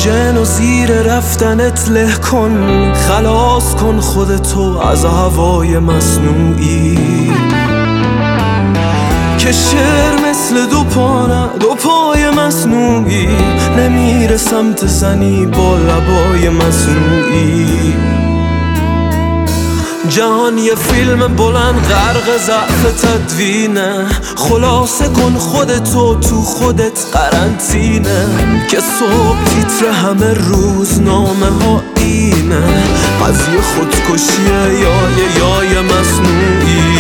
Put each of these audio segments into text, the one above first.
اکسیژن و زیر رفتنت له کن، خلاص کن خودتو از هوای مصنوعی که شعر مثل دو پای مصنوعی نمیره سمت زنی با لبای مصنوعی. جهان یه فیلم بلند غرق ضعف تدوینه، خلاصه کن خودتو تو خودت قرنطینه که صبح تیتر همه روزنامه ها اینه، قضیه خودکشیه یا مصنوعی.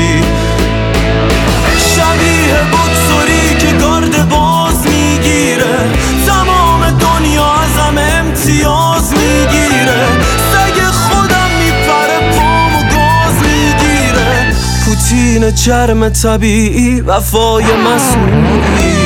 شبیه بکسوری که گارد باز میگیره، تمام دنیا ازم امتیاز میگیره، سگ خودم میپره پام و گاز میگیره، پوتین چرم طبیعی وفای مصنوعی.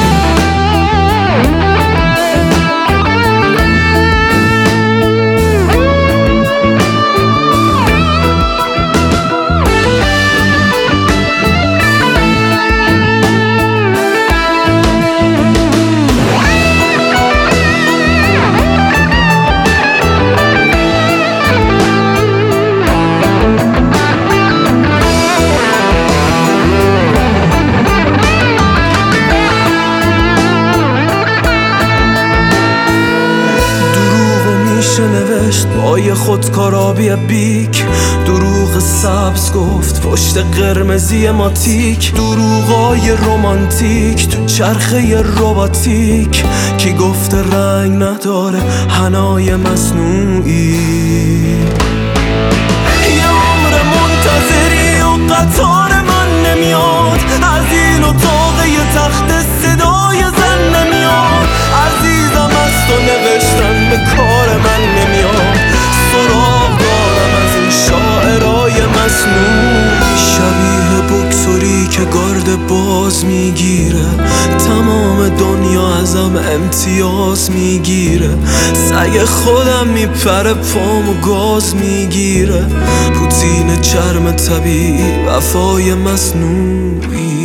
نوشت با یه خودکارابی بیک، دروغ سبز گفت پشت قرمزی ماتیک، دروغای رومانتیک تو چرخه رباتیک، کی گفته رنگ نداره حنای مصنوعی. یه عمر منتظری و قطار من نمیاد، از این اتاق یه تخت صدای زن نمیاد، عزیزم از تو نوشتن به کار من نمیاد، سراغ دارم از این شاعرای مصنوع. شبیه بکسوری که گارد باز میگیره، تمام دنیا ازم امتیاز میگیره، سگ خودم میپره پام و گاز میگیره، پوتین چرم طبیعی وفای مصنوعی.